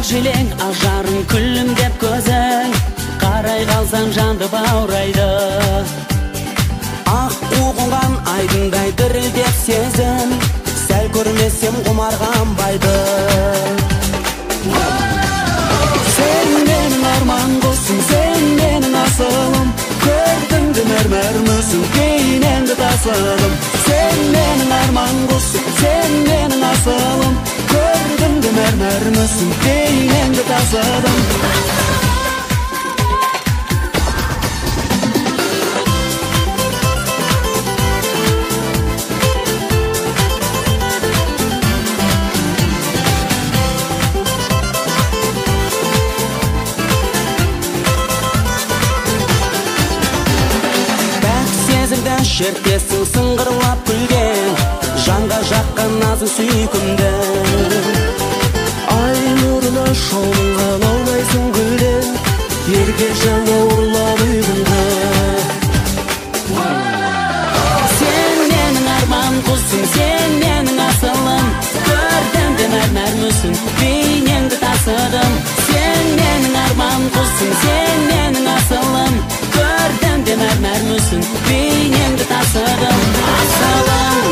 желең ажарың күлімдеп көзің, қарай қалсаң жанды баурайды. Ақ қуғынған айдындай дірілдеп сезім, сәл көрмесем құмарғанбайды. Сен менің арман құсым, сен менің асылым, көрдіңді мәрмәр мүсін, кейіненді тасыдым. Сен менің арман құсым, сен менің асылым, көрдіңді мәрмәр мүсін, кейіненді тасыдым. Шертесің сыңғырлап күлген, жанға жаққан назы сүйкімді. Ай нұрына шомылған аулайсың гүлден, ерге жаңа ұрлап үйгінді. Сен менің арман құсым, сен менің асылым, көрдім де мәрмәр мүсін, бейнеңді тасыдым. Сен менің арман құсым, сен менің асылым, көрдім де мәрмәр мүсін, бейнеңді тасыдым. Асылым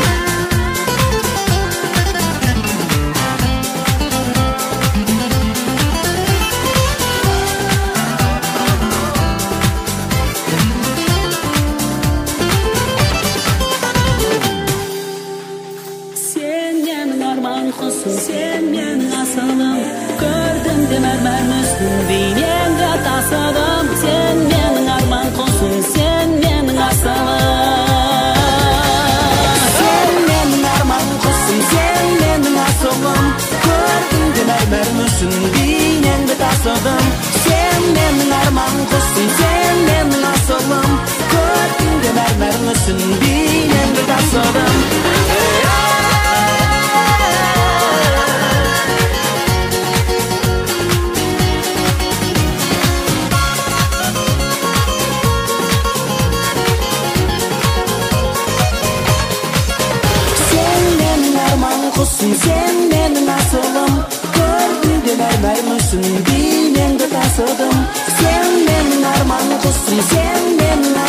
Сен менің арман құсым, сен менің асылым, көрдім де мәрмәр мүсін, бейнеңді тасыдым. Сен менің арман құсым, сен менің асылым. Сен менің арман құсым, сен менің асылым, көрдім де мәрмәр мүсін, бейнеңді тасыдым. Сен менің арман құсым, сен менің асылым, көрдім де мәрмәр мүсін, бейнеңді тасыдым. Құсым, сен менің асылым, көрдім де мәрмәр мүсін, бейнеңді тасыдым. Сен менің арман құсым, сен менің